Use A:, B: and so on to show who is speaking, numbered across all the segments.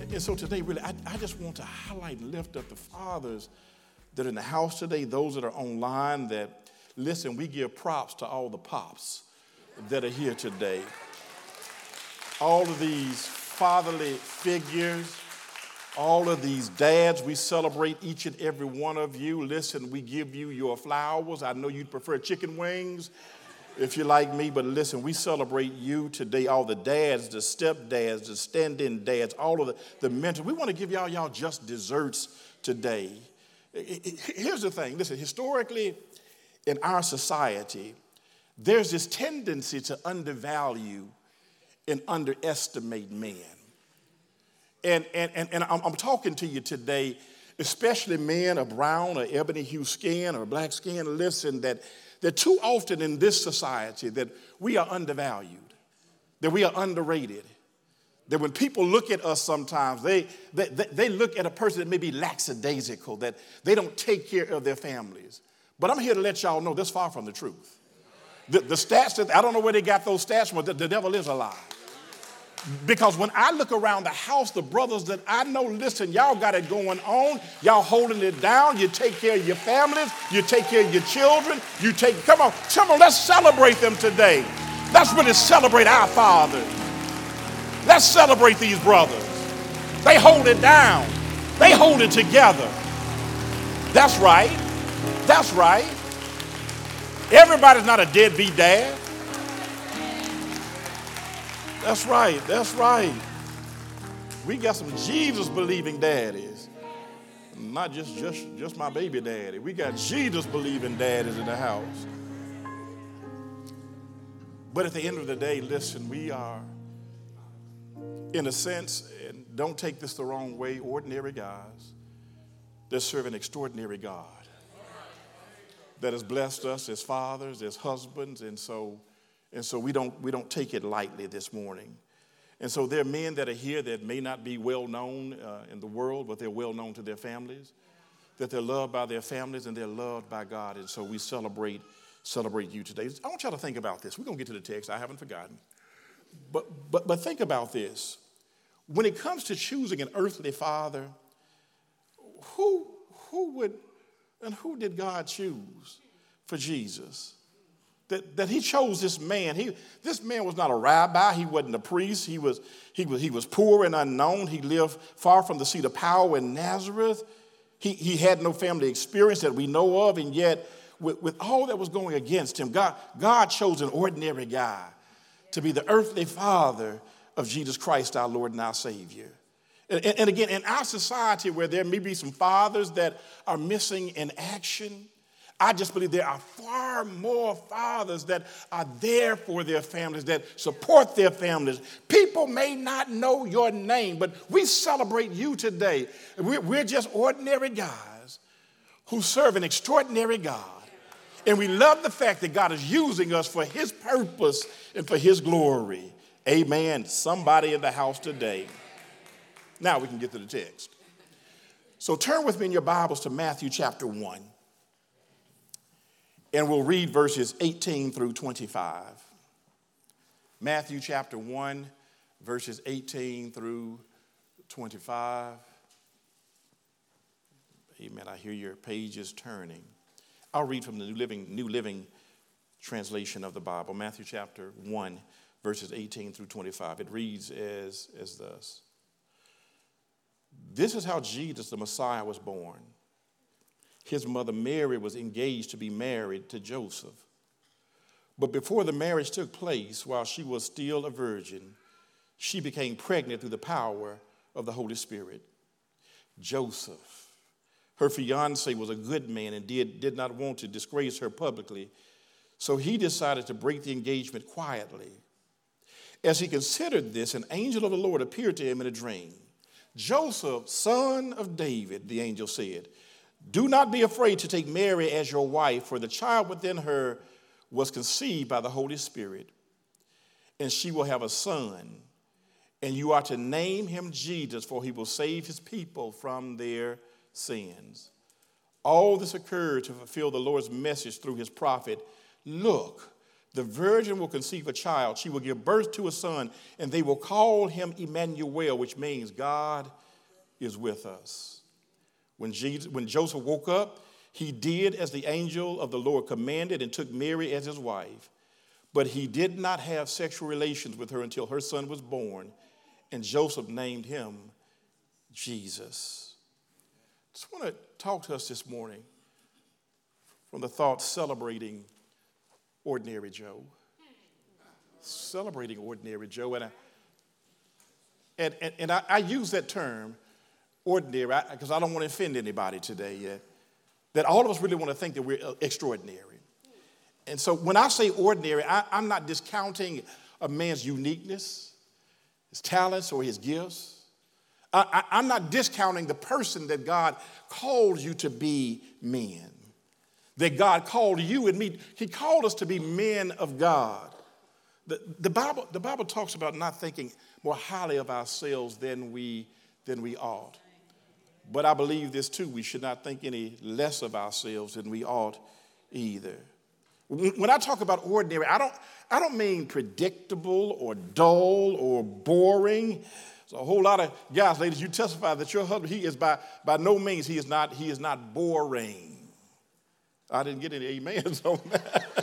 A: And so today, really, I just want to highlight and lift up the fathers that are in the house today, those that are online that, listen, we give props to all the pops that are here today. All of these fatherly figures, all of these dads, we celebrate each and every one of you. Listen, we give you your flowers. I know you'd prefer chicken wings if you're like me, but listen, we celebrate you today. All the dads, the stepdads, the stand-in dads, all of the mentors. We want to give y'all just desserts today. Here's the thing. Listen, historically in our society, there's this tendency to undervalue and underestimate men. And I'm talking to you today, especially men of brown or ebony hue skin or black skin. Listen, that too often in this society that we are undervalued, that we are underrated, that when people look at us sometimes, they look at a person that may be lackadaisical, that they don't take care of their families. But I'm here to let y'all know that's far from the truth. The stats, that I don't know where they got those stats from, the devil is a lie. Because when I look around the house, the brothers that I know, listen, y'all got it going on. Y'all holding it down. You take care of your families. You take care of your children. Come on, let's celebrate them today. Let's really celebrate our fathers. Let's celebrate these brothers. They hold it down. They hold it together. That's right. That's right. Everybody's not a deadbeat dad. That's right. That's right. We got some Jesus-believing daddies. Not just my baby daddy. We got Jesus-believing daddies in the house. But at the end of the day, listen, we are, in a sense, and don't take this the wrong way, ordinary guys that serve an extraordinary God that has blessed us as fathers, as husbands, and so we don't take it lightly this morning. And so there are men that are here that may not be well known in the world, but they're well known to their families, that they're loved by their families and they're loved by God. And so we celebrate you today. I want y'all to think about this. We're going to get to the text. I haven't forgotten. But think about this. When it comes to choosing an earthly father, who did God choose for Jesus? That he chose this man. This man was not a rabbi. He wasn't a priest. He was poor and unknown. He lived far from the seat of power in Nazareth. He had no family experience that we know of, and yet with all that was going against him, God chose an ordinary guy to be the earthly father of Jesus Christ, our Lord and our Savior. And again, in our society where there may be some fathers that are missing in action, I just believe there are far more fathers that are there for their families, that support their families. People may not know your name, but we celebrate you today. We're just ordinary guys who serve an extraordinary God. And we love the fact that God is using us for his purpose and for his glory. Amen. Somebody in the house today. Now we can get to the text. So turn with me in your Bibles to Matthew chapter 1. And we'll read verses 18 through 25. Matthew chapter 1, verses 18 through 25. Amen. I hear your pages turning. I'll read from the New Living Translation of the Bible. Matthew chapter 1, verses 18 through 25. It reads as thus. This is how Jesus, the Messiah, was born. His mother Mary was engaged to be married to Joseph. But before the marriage took place, while she was still a virgin, she became pregnant through the power of the Holy Spirit. Joseph, her fiancé, was a good man and did not want to disgrace her publicly, so he decided to break the engagement quietly. As he considered this, an angel of the Lord appeared to him in a dream. Joseph, son of David, the angel said, do not be afraid to take Mary as your wife, for the child within her was conceived by the Holy Spirit, and she will have a son, and you are to name him Jesus, for he will save his people from their sins. All this occurred to fulfill the Lord's message through his prophet. Look, the virgin will conceive a child. She will give birth to a son, and they will call him Emmanuel, which means God is with us. When Joseph woke up, he did as the angel of the Lord commanded and took Mary as his wife. But he did not have sexual relations with her until her son was born, and Joseph named him Jesus. Just want to talk to us this morning from the thought celebrating ordinary Joe. Celebrating ordinary Joe. And I use that term, ordinary, because I don't want to offend anybody today. That all of us really want to think that we're extraordinary. And so when I say ordinary, I'm not discounting a man's uniqueness, his talents, or his gifts. I'm not discounting the person that God called you to be men. That God called you and me. He called us to be men of God. The Bible talks about not thinking more highly of ourselves than we ought. But I believe this too. We should not think any less of ourselves than we ought either. When I talk about ordinary, I don't mean predictable or dull or boring. So a whole lot of guys, ladies, you testify that your husband, he is by no means, he is not boring. I didn't get any amens on that.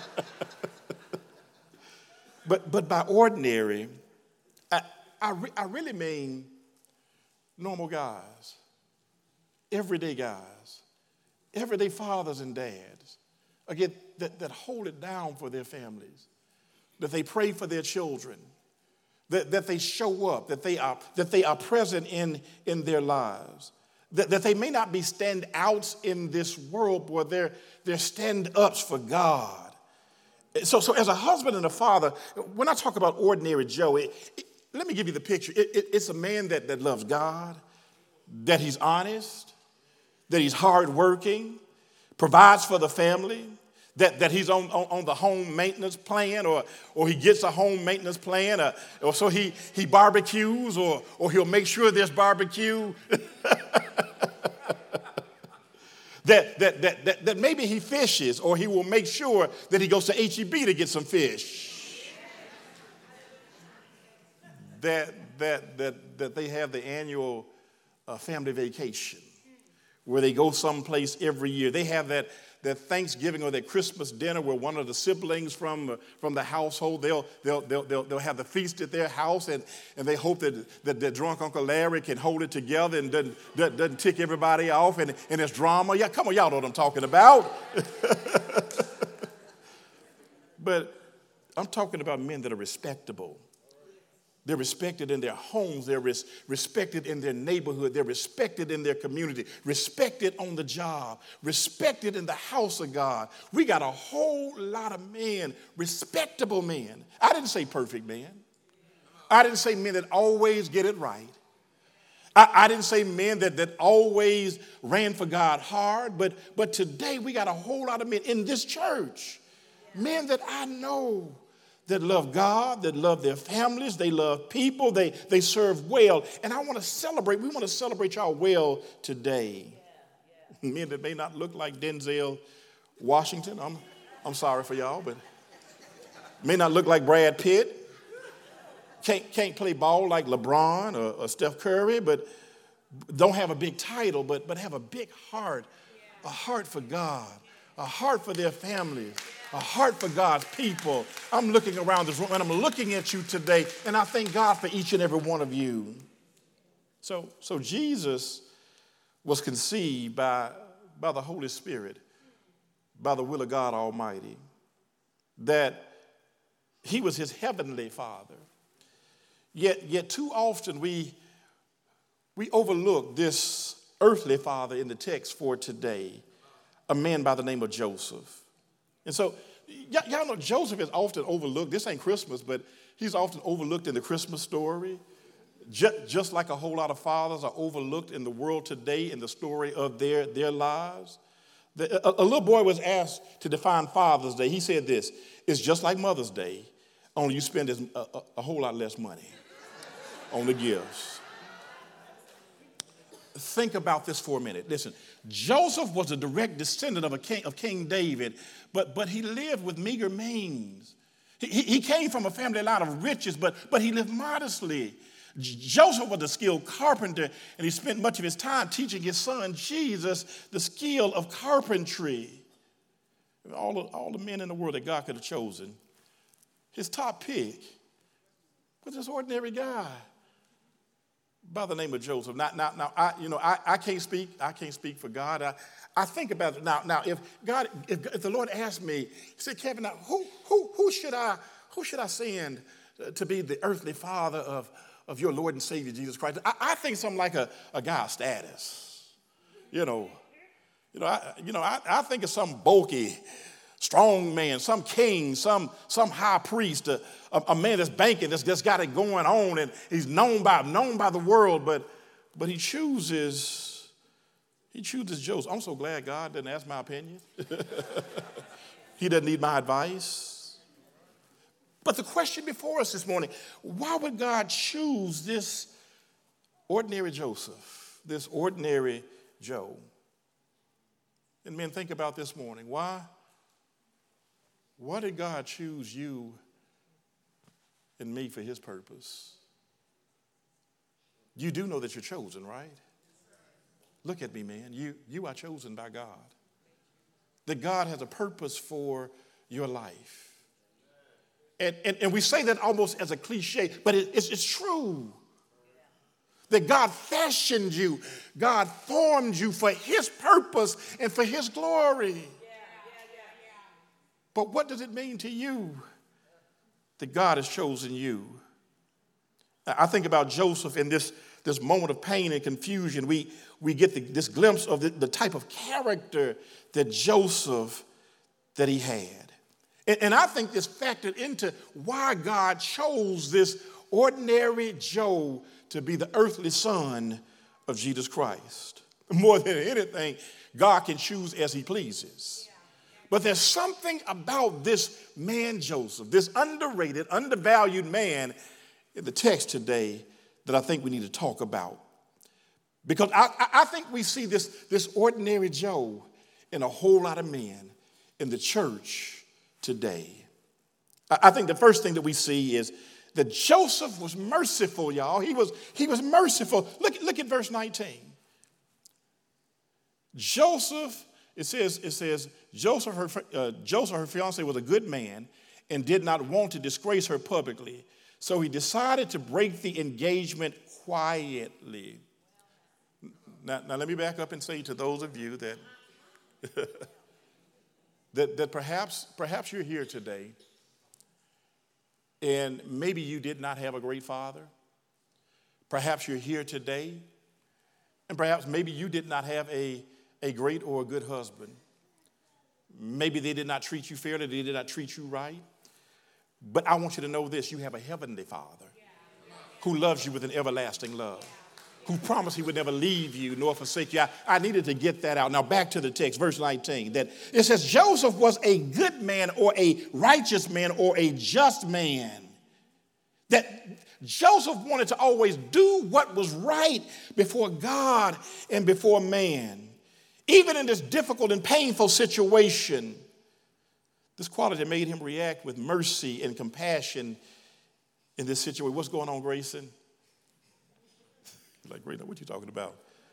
A: But by ordinary, I really mean normal guys, everyday guys, everyday fathers and dads, again, that hold it down for their families, that they pray for their children, that they show up, that they are present in their lives, that they may not be standouts in this world, but they're stand-ups for God. So as a husband and a father, when I talk about ordinary Joe, let me give you the picture. It's a man that loves God, that he's honest, that he's hardworking, provides for the family, that he's on the home maintenance plan, or he gets a home maintenance plan, or so he barbecues, or he'll make sure there's barbecue. That maybe he fishes, or he will make sure that he goes to H-E-B to get some fish. That they have the annual family vacation where they go someplace every year. They have that Thanksgiving or that Christmas dinner where one of the siblings from the household, they'll have the feast at their house, and they hope that drunk Uncle Larry can hold it together and doesn't tick everybody off, and it's drama. Yeah, come on, y'all know what I'm talking about. But I'm talking about men that are respectable. They're respected in their homes. They're respected in their neighborhood. They're respected in their community, respected on the job, respected in the house of God. We got a whole lot of men, respectable men. I didn't say perfect men. I didn't say men that always get it right. I didn't say men that always ran for God hard. But today we got a whole lot of men in this church, men that I know, that love God, that love their families, they love people, they serve well. And we want to celebrate y'all well today. Men that may not look like Denzel Washington, I'm sorry for y'all, but may not look like Brad Pitt, can't play ball like LeBron or Steph Curry, but don't have a big title, but have a big heart, a heart for God, a heart for their families, a heart for God's people. I'm looking around this room and I'm looking at you today, and I thank God for each and every one of you. So Jesus was conceived by the Holy Spirit, by the will of God Almighty, that he was his heavenly Father. Yet too often we overlook this earthly father in the text for today, a man by the name of Joseph. And so, y'all know Joseph is often overlooked. This ain't Christmas, but he's often overlooked in the Christmas story, just like a whole lot of fathers are overlooked in the world today in the story of their lives. A little boy was asked to define Father's Day. He said this: it's just like Mother's Day, only you spend a whole lot less money on the gifts. think about this for a minute. Listen, Joseph was a direct descendant of King David, but he lived with meager means. He came from a family line of riches, but he lived modestly. Joseph was a skilled carpenter, and he spent much of his time teaching his son Jesus the skill of carpentry. All the men in the world that God could have chosen, his top pick was this ordinary guy by the name of Joseph. Now, I can't speak. I can't speak for God. I think about it now. If the Lord asked me, he said, Kevin, now who should I send to be the earthly father of your Lord and Savior Jesus Christ? I think something like a guy of status. I think of some bulky, strong man, some king, some high priest, a man that's banking, that's got it going on, and he's known by the world, but he chooses Joseph. I'm so glad God didn't ask my opinion. He doesn't need my advice. But the question before us this morning, why would God choose this ordinary Joseph, this ordinary Joe? And men, think about this morning. Why did God choose you and me for his purpose? You do know that you're chosen, right? Look at me, man. You are chosen by God. That God has a purpose for your life. And we say that almost as a cliche, but it's true. That God fashioned you, God formed you for his purpose and for his glory. But what does it mean to you that God has chosen you? I think about Joseph in this moment of pain and confusion. We get this glimpse of the type of character that Joseph, that he had. And I think this factored into why God chose this ordinary Joe to be the earthly son of Jesus Christ. More than anything, God can choose as he pleases. But there's something about this man Joseph, this underrated, undervalued man in the text today that I think we need to talk about. Because I think we see this ordinary Joe in a whole lot of men in the church today. I think the first thing that we see is that Joseph was merciful, y'all. He was merciful. Look at verse 19. Joseph, it says Joseph, her fiance, was a good man and did not want to disgrace her publicly. So he decided to break the engagement quietly. Now let me back up and say to those of you that that perhaps you're here today and maybe you did not have a great father. Perhaps you're here today and perhaps maybe you did not have a great or a good husband. Maybe they did not treat you fairly, they did not treat you right. But I want you to know this, you have a heavenly Father who loves you with an everlasting love, who promised he would never leave you nor forsake you. I needed to get that out. Now back to the text, verse 19, that it says Joseph was a good man or a righteous man or a just man. That Joseph wanted to always do what was right before God and before man. Even in this difficult and painful situation, this quality made him react with mercy and compassion in this situation. What's going on, Grayson? Like, Grayson, what you talking about?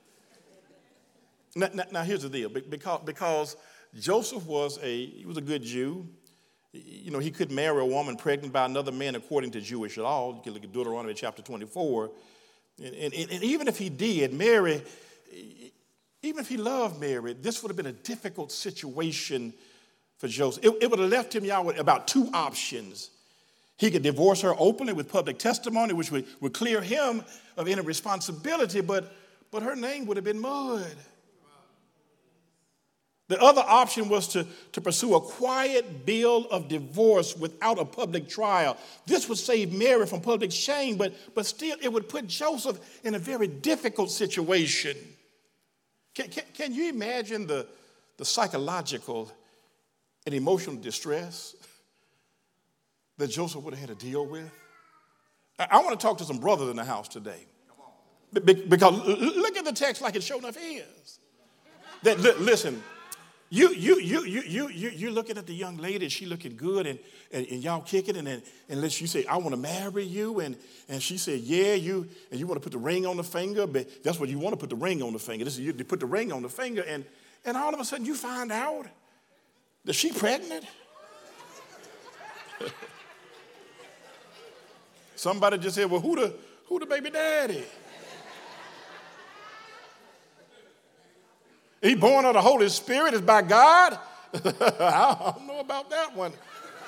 A: Now here's the deal. Because Joseph was a good Jew. You know, he couldn't marry a woman pregnant by another man according to Jewish law. You can look at Deuteronomy chapter 24. And even if he did, Mary, even if he loved Mary, this would have been a difficult situation for Joseph. It would have left him, y'all, with about two options. He could divorce her openly with public testimony, which would clear him of any responsibility, but her name would have been mud. The other option was to pursue a quiet bill of divorce without a public trial. This would save Mary from public shame, but still it would put Joseph in a very difficult situation. Can you imagine the psychological and emotional distress that Joseph would have had to deal with? I want to talk to some brothers in the house today. Because look at the text like it sure enough is. Listen, you're looking at the young lady, she looking good, and y'all kicking, and unless you say, I want to marry you, and she said, yeah, you want to put the ring on the finger, but that's what you want to put the ring on the finger. This is you put the ring on the finger, and all of a sudden you find out that she pregnant. Somebody just said, well, who the baby daddy? He born of the Holy Spirit is by God? I don't know about that one.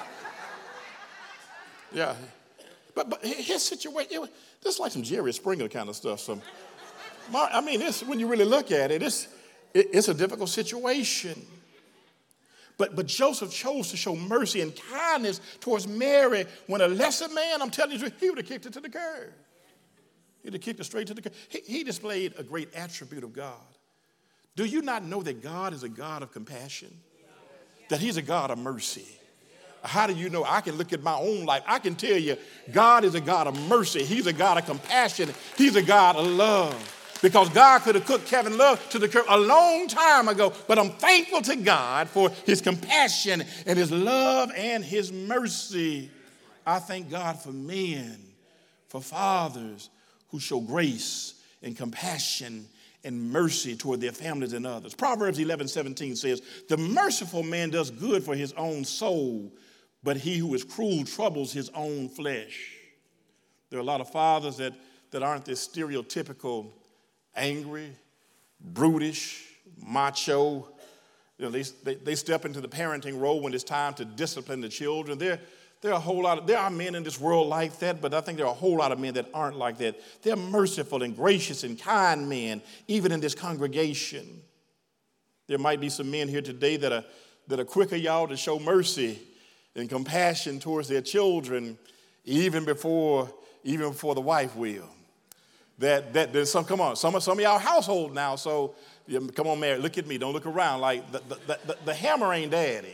A: Yeah. But his situation, this is like some Jerry Springer kind of stuff. When you really look at it, it's a difficult situation. But Joseph chose to show mercy and kindness towards Mary when a lesser man, I'm telling you, he would have kicked it to the curb. He'd have kicked it straight to the curb. He displayed a great attribute of God. Do you not know that God is a God of compassion? That he's a God of mercy? How do you know? I can look at my own life. I can tell you God is a God of mercy. He's a God of compassion. He's a God of love. Because God could have cooked Kevin Love to the curb a long time ago. But I'm thankful to God for his compassion and his love and his mercy. I thank God for men, for fathers who show grace and compassion and mercy toward their families and others. Proverbs 11:17 says, the merciful man does good for his own soul, but he who is cruel troubles his own flesh. There are a lot of fathers that aren't this stereotypical angry, brutish, macho. You know, they step into the parenting role when it's time to discipline the children. There are men in this world like that, but I think there are a whole lot of men that aren't like that. They're merciful and gracious and kind men, even in this congregation. There might be some men here today that are quicker, y'all, to show mercy and compassion towards their children, even before the wife will. Come on, some of y'all household now. So come on, Mary, look at me. Don't look around like the hammer ain't daddy,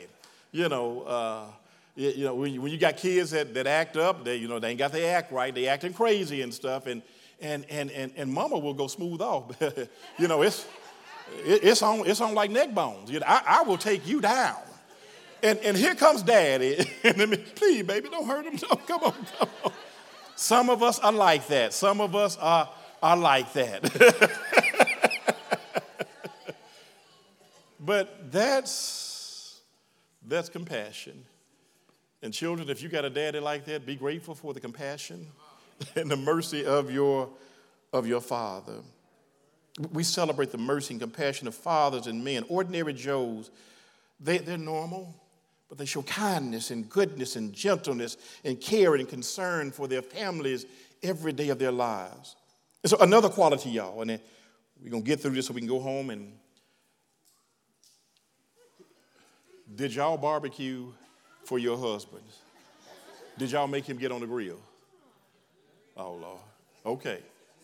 A: when you got kids that act up, they ain't got their act right. They acting crazy and stuff, and mama will go smooth off. It's on like neck bones. I will take you down. And here comes daddy. Please, baby, don't hurt him. No, come on. Some of us are like that. Some of us are like that. But that's compassion. And children, if you got a daddy like that, be grateful for the compassion and the mercy of your father. We celebrate the mercy and compassion of fathers and men. Ordinary Joes, they're normal, but they show kindness and goodness and gentleness and care and concern for their families every day of their lives. And so another quality, y'all, and then we're going to get through this so we can go home. And did y'all barbecue for your husbands? Did y'all make him get on the grill? Oh, Lord. Okay,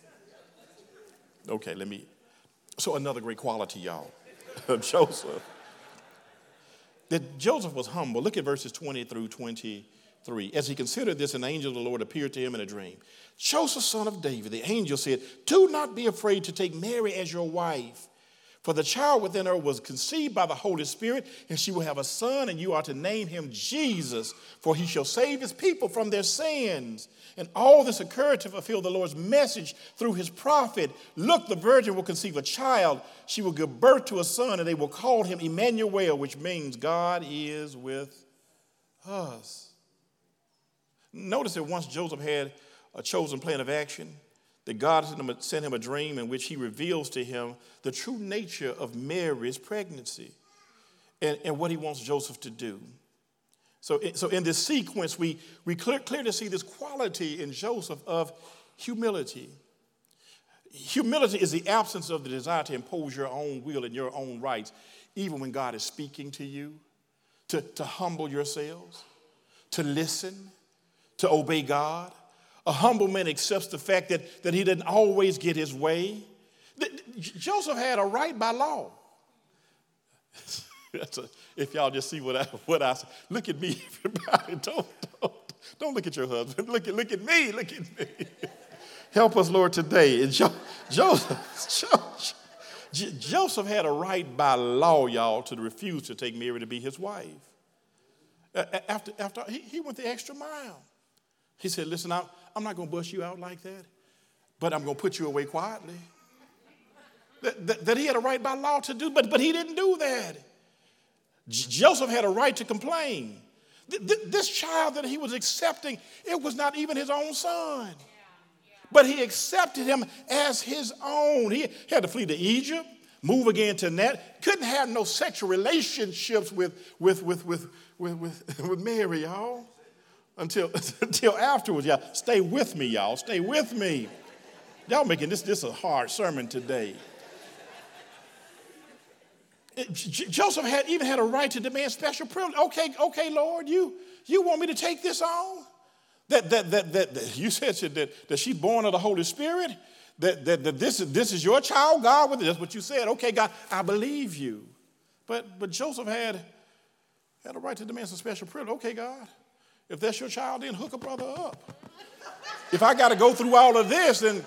A: so another great quality, y'all, of Joseph. That Joseph was humble. Look at verses 20 through 23. As he considered this, an angel of the Lord appeared to him in a dream. Joseph, son of David, the angel said, do not be afraid to take Mary as your wife. For the child within her was conceived by the Holy Spirit, and she will have a son, and you are to name him Jesus, for he shall save his people from their sins. And all this occurred to fulfill the Lord's message through his prophet. Look, the virgin will conceive a child. She will give birth to a son, and they will call him Emmanuel, which means God is with us. Notice that once Joseph had a chosen plan of action, that God sent him a dream in which he reveals to him the true nature of Mary's pregnancy and what he wants Joseph to do. So in this sequence, we clearly see this quality in Joseph of humility. Humility is the absence of the desire to impose your own will and your own rights, even when God is speaking to you, to humble yourselves, to listen, to obey God. A humble man accepts the fact that he didn't always get his way. Joseph had a right by law. If y'all just see what I say. Look at me, everybody. Don't look at your husband. Look at me. Help us, Lord, today. And Joseph had a right by law, y'all, to refuse to take Mary to be his wife. After he went the extra mile. He said, listen, I'm not going to bust you out like that, but I'm going to put you away quietly. That he had a right by law to do, but he didn't do that. Joseph had a right to complain. This child that he was accepting, it was not even his own son. But he accepted him as his own. He had to flee to Egypt, move again to Net. Couldn't have no sexual relationships with Mary, y'all, until afterwards. Y'all, stay with me, y'all. Stay with me. Y'all making this a hard sermon today. Joseph even had a right to demand special privilege. Okay, Lord, you want me to take this on? That you said that she's born of the Holy Spirit. That this is your child, God. That's what you said. Okay, God, I believe you. But Joseph had a right to demand some special privilege. Okay, God, if that's your child, then hook a brother up. If I got to go through all of this, then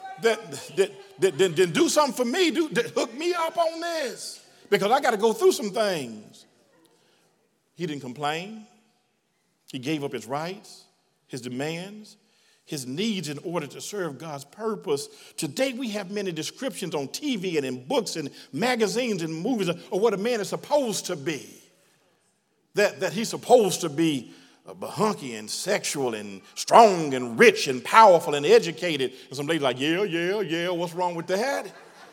A: do something for me. Hook me up on this. Because I got to go through some things. He didn't complain. He gave up his rights, his demands, his needs in order to serve God's purpose. Today we have many descriptions on TV and in books and magazines and movies of what a man is supposed to be. That he's supposed to be hunky and sexual and strong and rich and powerful and educated. And some ladies like, yeah, what's wrong with that?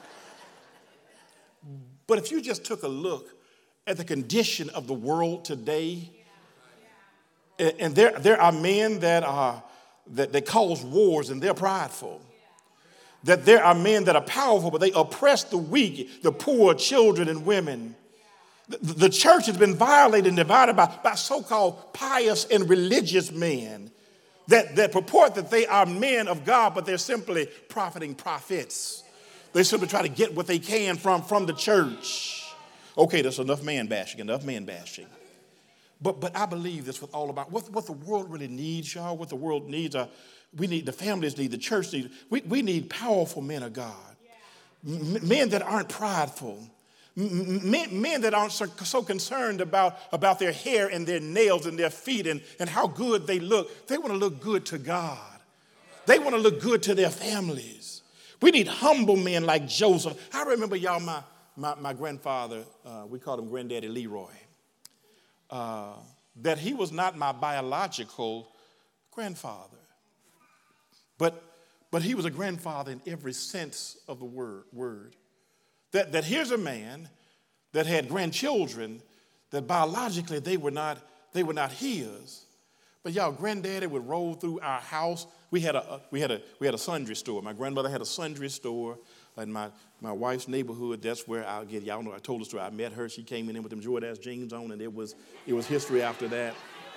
A: But if you just took a look at the condition of the world today, and there are men that cause wars and they're prideful. That there are men that are powerful, but they oppress the weak, the poor, children, and women. The church has been violated and divided by so-called pious and religious men that purport that they are men of God, but they're simply profiting prophets. They simply try to get what they can from the church. Okay, that's enough man bashing. But I believe this with all about what the world really needs, y'all. What the world needs the families need, the church needs. We need powerful men of God. Men that aren't prideful. Men that aren't so concerned about their hair and their nails and their feet and how good they look. They want to look good to God. They want to look good to their families. We need humble men like Joseph. I remember, y'all, my grandfather, we called him Granddaddy Leroy, that he was not my biological grandfather. But he was a grandfather in every sense of the word. That here's a man that had grandchildren that biologically they were not his. But y'all, Granddaddy would roll through our house. We had a sundry store. My grandmother had a sundry store in my wife's neighborhood. That's where y'all know I told the story. I met her. She came in with them Jordache jeans on, and it was history after that.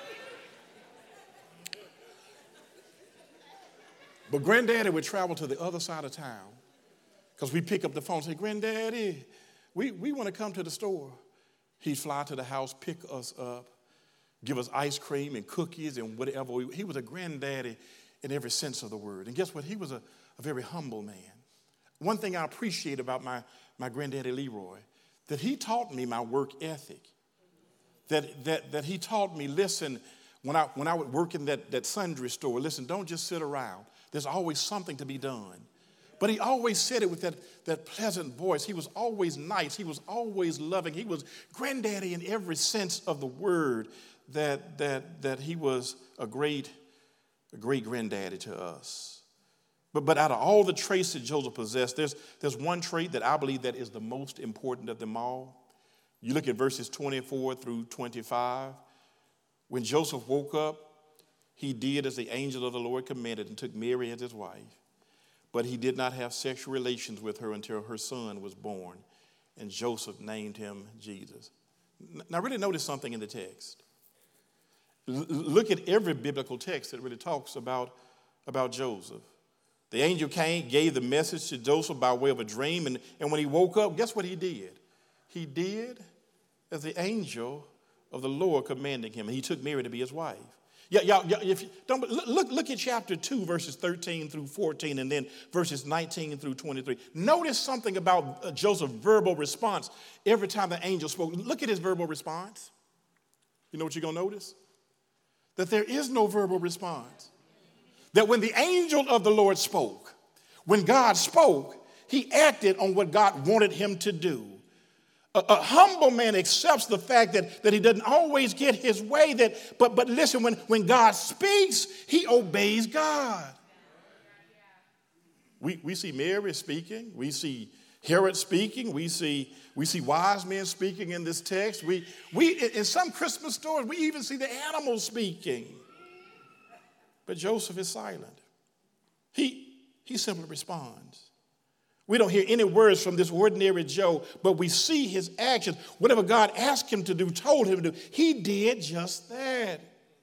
A: But Granddaddy would travel to the other side of town because we'd pick up the phone and say, Granddaddy, we want to come to the store. He'd fly to the house, pick us up, give us ice cream and cookies and whatever. He was a granddaddy in every sense of the word. And guess what? He was a very humble man. One thing I appreciate about my granddaddy Leroy, that he taught me my work ethic. That he taught me, listen, when I would work in that sundry store, listen, don't just sit around. There's always something to be done. But he always said it with that pleasant voice. He was always nice. He was always loving. He was granddaddy in every sense of the word. That he was a great granddaddy to us. But out of all the traits that Joseph possessed, there's one trait that I believe that is the most important of them all. You look at verses 24 through 25. When Joseph woke up, he did as the angel of the Lord commanded and took Mary as his wife. But he did not have sexual relations with her until her son was born. And Joseph named him Jesus. Now really notice something in the text. Look at every biblical text that really talks about Joseph. The angel came, gave the message to Joseph by way of a dream, and when he woke up, guess what he did? He did as the angel of the Lord commanded him, and he took Mary to be his wife. If you don't look at chapter 2, verses 13 through 14, and then verses 19 through 23. Notice something about Joseph's verbal response every time the angel spoke. Look at his verbal response. You know what you're going to notice? That there is no verbal response. That when the angel of the Lord spoke, when God spoke, he acted on what God wanted him to do. A humble man accepts the fact that he doesn't always get his way. But listen, when God speaks, he obeys God. We see Mary speaking. We see Herod speaking. We see wise men speaking in this text. We in some Christmas stories, we even see the animals speaking. But Joseph is silent. He simply responds. We don't hear any words from this ordinary Joe, but we see his actions. Whatever God asked him to do, told him to do, he did just that.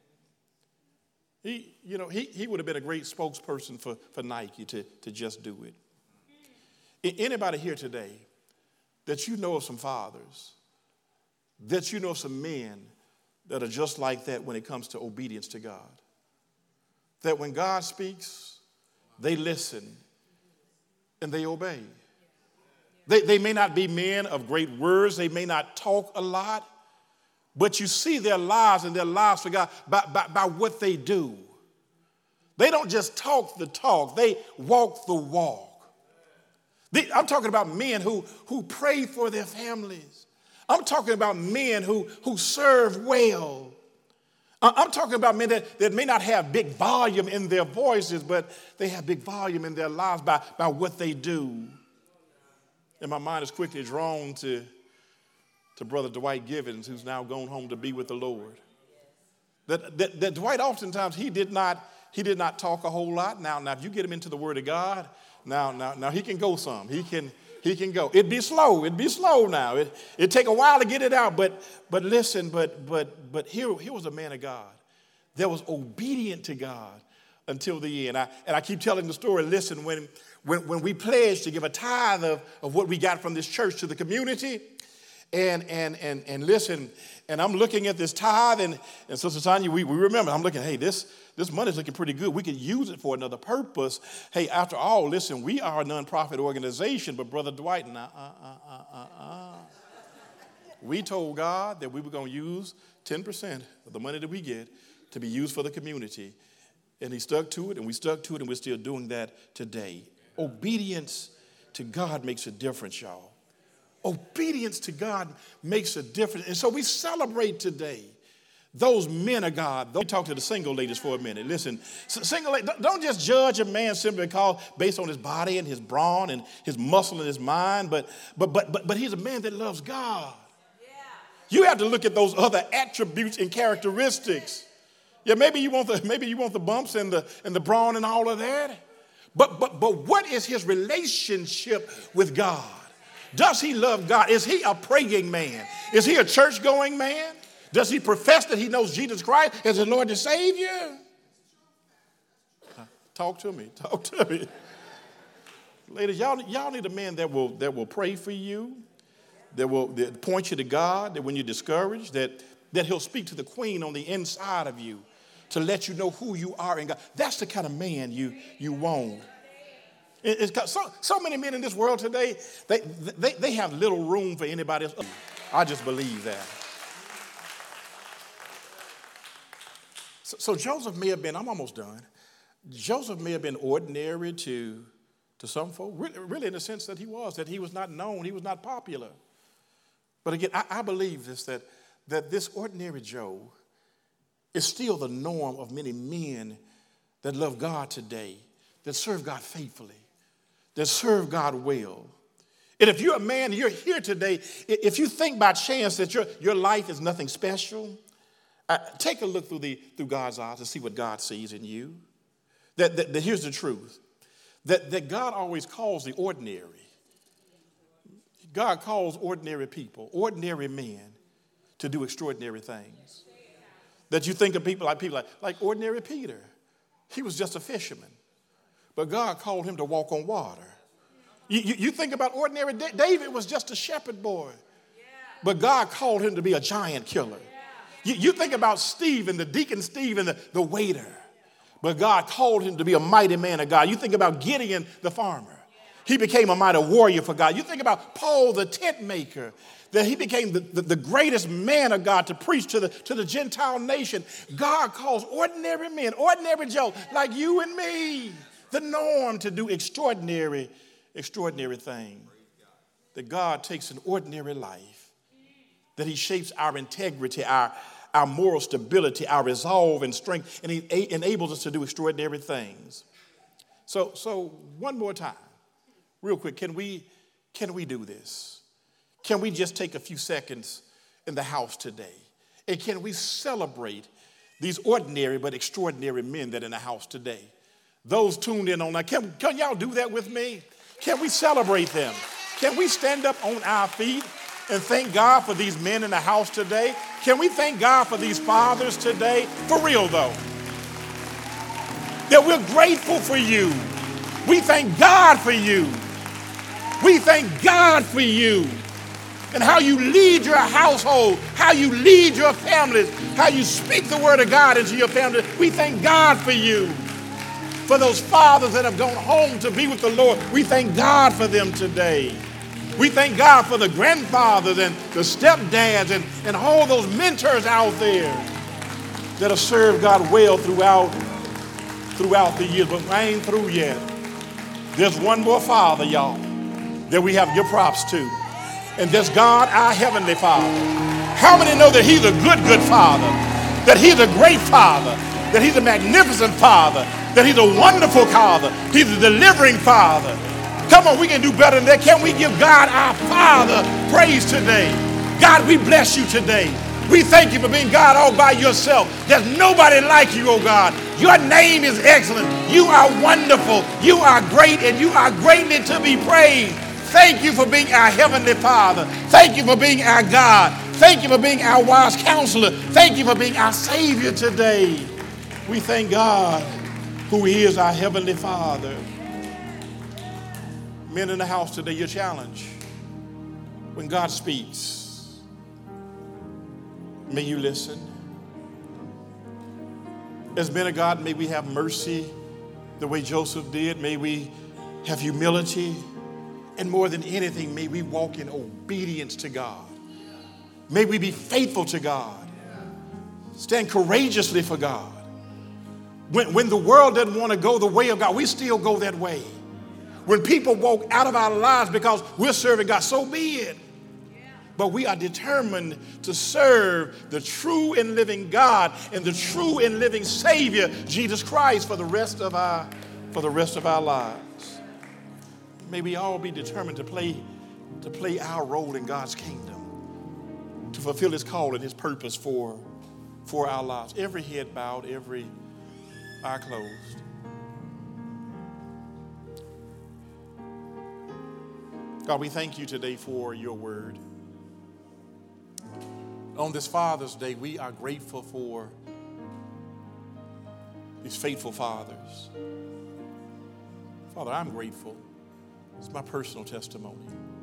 A: He would have been a great spokesperson for Nike to just do it. Anybody here today that you know of some fathers, that you know of some men that are just like that when it comes to obedience to God? That when God speaks, they listen and they obey. They may not be men of great words. They may not talk a lot. But you see their lives and their lives for God by what they do. They don't just talk the talk. They walk the walk. I'm talking about men who pray for their families. I'm talking about men who serve well. I'm talking about men that may not have big volume in their voices, but they have big volume in their lives by what they do. And my mind is quickly drawn to Brother Dwight Givens, who's now gone home to be with the Lord. That Dwight, oftentimes, he did not talk a whole lot. Now, if you get him into the Word of God, now he can go some. He can go. It'd be slow now. It'd take a while to get it out. But listen, but here was a man of God that was obedient to God until the end. And I keep telling the story. Listen, when we pledged to give a tithe of what we got from this church to the community, and listen, and I'm looking at this tithe, and Sister Tanya, we remember, I'm looking, hey, this money's looking pretty good. We could use it for another purpose. Hey, after all, listen, we are a nonprofit organization, but Brother Dwight, we told God that we were going to use 10% of the money that we get to be used for the community. And he stuck to it, and we stuck to it, and we're still doing that today. Obedience to God makes a difference, y'all. Obedience to God makes a difference. And so we celebrate today those men of God. Let me talk to the single ladies for a minute. Listen, single ladies, don't just judge a man simply based on his body and his brawn and his muscle and his mind, but he's a man that loves God. Yeah. You have to look at those other attributes and characteristics. Yeah, maybe you want the bumps and the brawn and all of that. But what is his relationship with God? Does he love God? Is he a praying man? Is he a church-going man? Does he profess that he knows Jesus Christ as his Lord and Savior? Talk to me. Ladies, y'all need a man that will pray for you, that point you to God, that when you're discouraged, that he'll speak to the queen on the inside of you to let you know who you are in God. That's the kind of man you want. It's so many men in this world today, they have little room for anybody else. I just believe that. So Joseph may have been, I'm almost done. Joseph may have been ordinary to some folk, really in the sense that he was not known, he was not popular. But again, I believe this, that this ordinary Joe is still the norm of many men that love God today, that serve God faithfully, that serve God well. And if you're a man, you're here today, if you think by chance that your life is nothing special, take a look through God's eyes and see what God sees in you. That here's the truth, that God always calls the ordinary. God calls ordinary people, ordinary men, to do extraordinary things. That you think of people like ordinary Peter. He was just a fisherman, but God called him to walk on water. You think about ordinary David was just a shepherd boy, but God called him to be a giant killer. You think about Stephen, the deacon Stephen, the waiter. But God called him to be a mighty man of God. You think about Gideon, the farmer. He became a mighty warrior for God. You think about Paul, the tent maker, that he became the greatest man of God to preach to the Gentile nation. God calls ordinary men, ordinary Joe, like you and me, the norm to do extraordinary things. That God takes an ordinary life, that he shapes our integrity, our moral stability, our resolve and strength, and he enables us to do extraordinary things. So one more time, real quick, can we do this? Can we just take a few seconds in the house today? And can we celebrate these ordinary but extraordinary men that are in the house today? Those tuned in online, can y'all do that with me? Can we celebrate them? Can we stand up on our feet and thank God for these men in the house today? Can we thank God for these fathers today? For real though. That we're grateful for you. We thank God for you. We thank God for you. And how you lead your household, how you lead your families, how you speak the word of God into your family. We thank God for you. For those fathers that have gone home to be with the Lord, we thank God for them today. We thank God for the grandfathers and the stepdads and all those mentors out there that have served God well throughout the years. But I ain't through yet. There's one more father, y'all, that we have your props to. And that's God, our heavenly Father. How many know that he's a good father? That he's a great father? That he's a magnificent father? That he's a wonderful father? He's a delivering father? Come on, we can do better than that. Can we give God our Father praise today? God, we bless you today. We thank you for being God all by yourself. There's nobody like you, oh God. Your name is excellent. You are wonderful. You are great, and you are greatly to be praised. Thank you for being our heavenly Father. Thank you for being our God. Thank you for being our wise counselor. Thank you for being our Savior today. We thank God who he is, our heavenly Father. Men in the house today, your challenge. When God speaks, may you listen. As men of God, may we have mercy the way Joseph did. May we have humility. And more than anything, may we walk in obedience to God. May we be faithful to God. Stand courageously for God. When the world doesn't want to go the way of God, we still go that way. When people walk out of our lives because we're serving God, so be it. But we are determined to serve the true and living God and the true and living Savior, Jesus Christ, for the rest of our lives. May we all be determined to play our role in God's kingdom, to fulfill his call and his purpose for our lives. Every head bowed, every eye closed. God, we thank you today for your word. On this Father's Day, we are grateful for these faithful fathers. Father, I'm grateful. It's my personal testimony.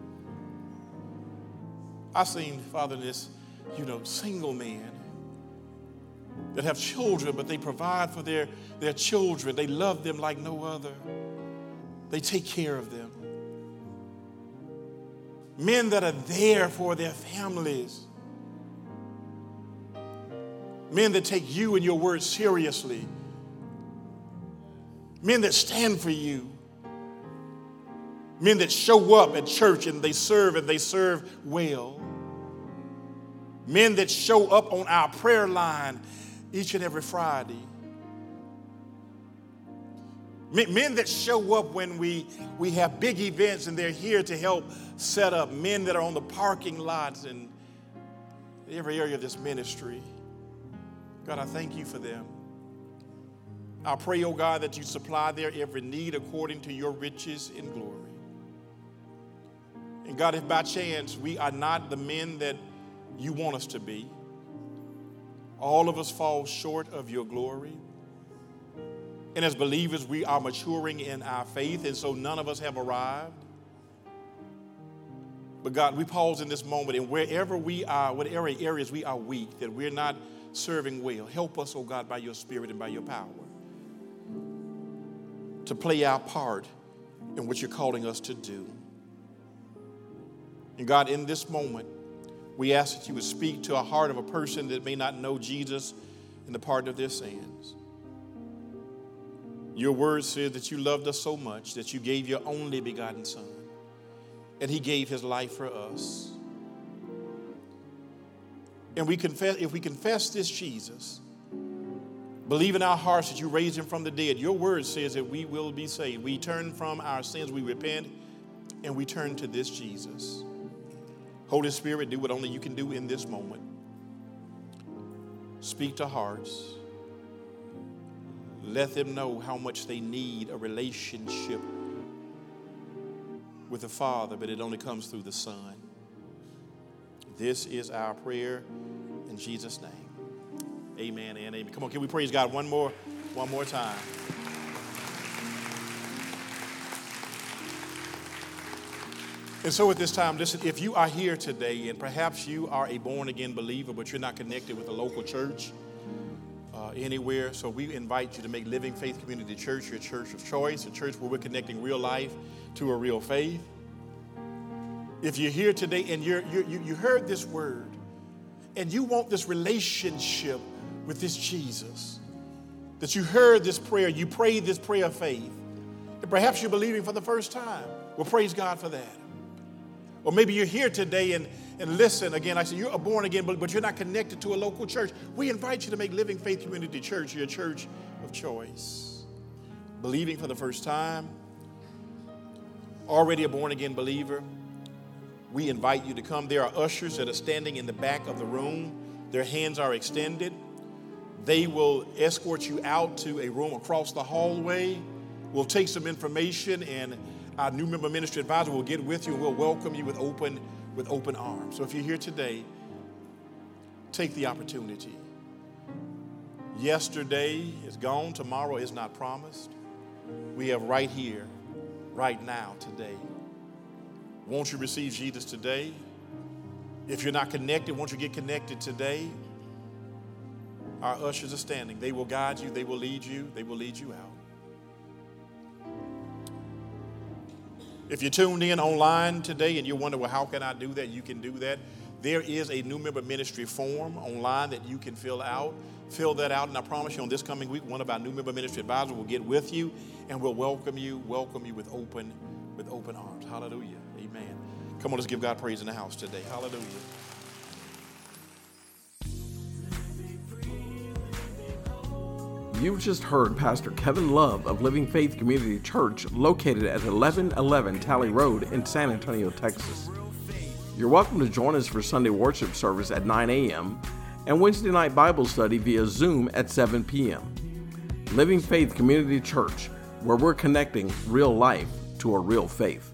A: I've seen, Father, this, single men that have children, but they provide for their children. They love them like no other. They take care of them. Men that are there for their families. Men that take you and your word seriously. Men that stand for you. Men that show up at church and they serve well. Men that show up on our prayer line each and every Friday. Men that show up when we have big events and they're here to help set up. Men that are on the parking lots and every area of this ministry. God, I thank you for them. I pray, oh God, that you supply their every need according to your riches in glory. And God, if by chance we are not the men that you want us to be, all of us fall short of your glory. And as believers, we are maturing in our faith, and so none of us have arrived. But God, we pause in this moment, and wherever we are, whatever areas we are weak, that we're not serving well. Help us, oh God, by your Spirit and by your power to play our part in what you're calling us to do. And God, in this moment, we ask that you would speak to a heart of a person that may not know Jesus and the pardon of their sins. Your word says that you loved us so much that you gave your only begotten Son, and he gave his life for us. And we confess, if we confess this Jesus, believe in our hearts that you raised him from the dead, your word says that we will be saved. We turn from our sins, we repent, and we turn to this Jesus. Holy Spirit, do what only you can do in this moment. Speak to hearts. Let them know how much they need a relationship with the Father, but it only comes through the Son. This is our prayer in Jesus' name. Amen and amen. Come on, can we praise God one more time? And so at this time, listen, if you are here today and perhaps you are a born-again believer, but you're not connected with a local church anywhere, so we invite you to make Living Faith Community Church your church of choice, a church where we're connecting real life to a real faith. If you're here today and you heard this word and you want this relationship with this Jesus, that you heard this prayer, you prayed this prayer of faith, and perhaps you're believing for the first time, well, praise God for that. Or maybe you're here today and listen, again, I said you're born again, but you're not connected to a local church. We invite you to make Living Faith Community Church your church of choice. Believing for the first time, already a born-again believer, we invite you to come. There are ushers that are standing in the back of the room. Their hands are extended. They will escort you out to a room across the hallway. We'll take some information, and our new member ministry advisor will get with you and we'll welcome you with open arms. So if you're here today, take the opportunity. Yesterday is gone. Tomorrow is not promised. We have right here, right now, today. Won't you receive Jesus today? If you're not connected, won't you get connected today? Our ushers are standing. They will guide you. They will lead you. They will lead you out. If you're tuned in online today and you wonder, well, how can I do that? You can do that. There is a new member ministry form online that you can fill out. Fill that out, and I promise you on this coming week, one of our new member ministry advisors will get with you and will welcome you with open arms. Hallelujah. Amen. Come on, let's give God praise in the house today. Hallelujah.
B: You've just heard Pastor Kevin Love of Living Faith Community Church, located at 1111 Talley Road in San Antonio, Texas. You're welcome to join us for Sunday worship service at 9 a.m. and Wednesday night Bible study via Zoom at 7 p.m. Living Faith Community Church, where we're connecting real life to a real faith.